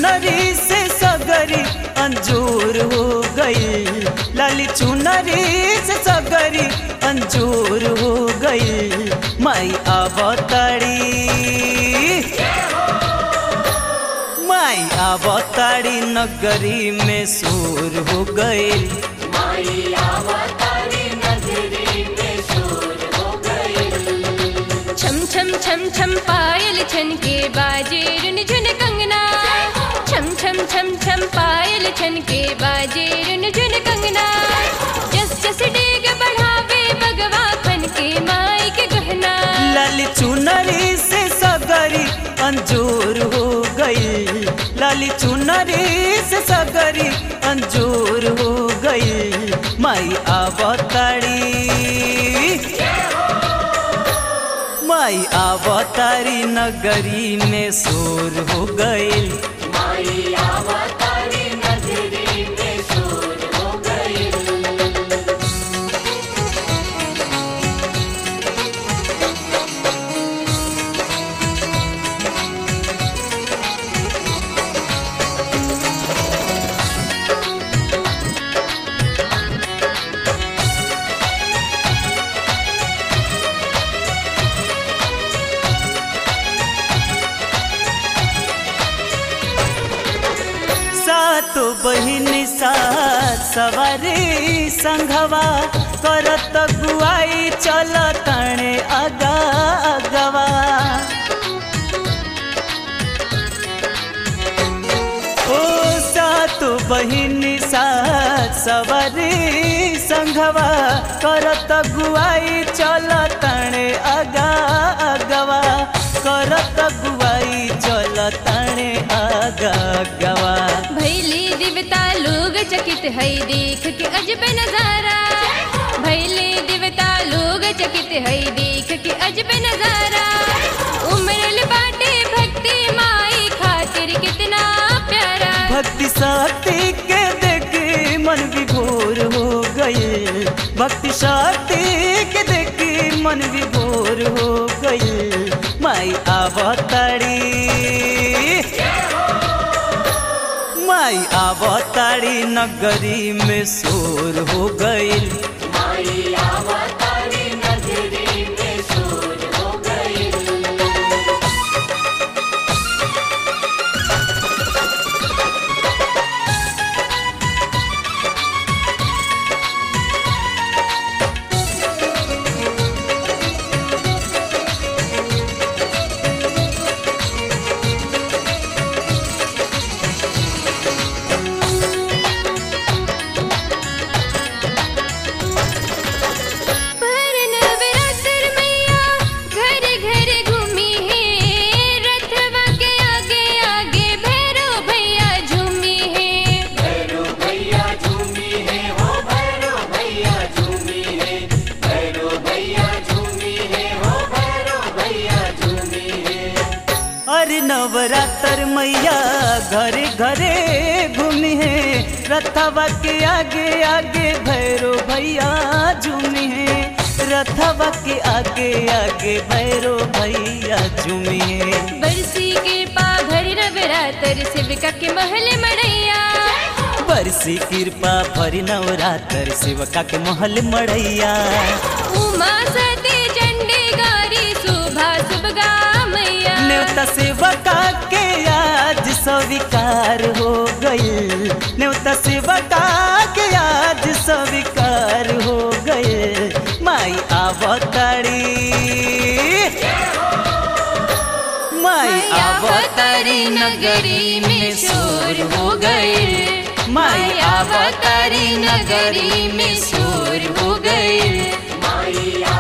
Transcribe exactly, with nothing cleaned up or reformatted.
चुनरी से सगरी अंजूर हो गई, लाली चुनरी से सगरी अंजूर हो गई। माई अवतारी माई अवतारी नगरी में शोर हो गई। माई अवतारी नगरी में शोर हो गई। छम छम छम छम पायल छन के बाजे रुन झुन कंगना, छम छम छम छम पायल छन के बाजे रुन झुन कंगना। जस जस डेग बढ़ावे बगवा खन के माई के गहना। लाली चुनरी से सगरी अंजूर हो गई, लाली चुनरी से सगरी अंजूर हो गई। माई अवतारी माई अवतारी नगरी में शोर हो गई। माई अवतारी नगरी में शोर हो गई। सातो बहिनी साथ सवारी संघवा करत गुआई चल तणे अगा अगवा। ओ सातो बहिनी साथ सवारी संघवा करत गुआई चल तणे अगा अगवा, करत गुआई चल तणे अगा अगवा। भैली देवता लोग चकित है देख के अजब नजारा, भैली देवता लोग चकित है देख के अजब नजारा। उमरल बाटे भक्ति माई खातिर कितना प्यारा। भक्ति शक्ति के देखी मन विभोर हो गई, भक्ति शक्ति के देखी मन विभोर हो गई। माई अवतारी माई अवतारी नगरी में शोर हो गई। माई अवतारी नगरी में शोर हो गई। अरे नवरात्र मैया घरे घरे घूमी है, रथवा के आगे आगे भैरो भैया झूमी है, रथवा के आगे आगे भैरो भैया झूमी है। बरसी कृपा भरी नवरात्र शिविका के महल मड़ैया, बरसी कृपा भरी नवरात्र शिवका के महल मड़ैया। उमा सती चंडी गारी शोभा सुभगा मैया। न्योता सेवका के आज स्वीकार हो गई, न्योता सेवका के आज स्वीकार हो गए। माई अवतारी माई अवतारी नगरी में शोर हो गई, माई अवतारी नगरी में शोर हो गई। माई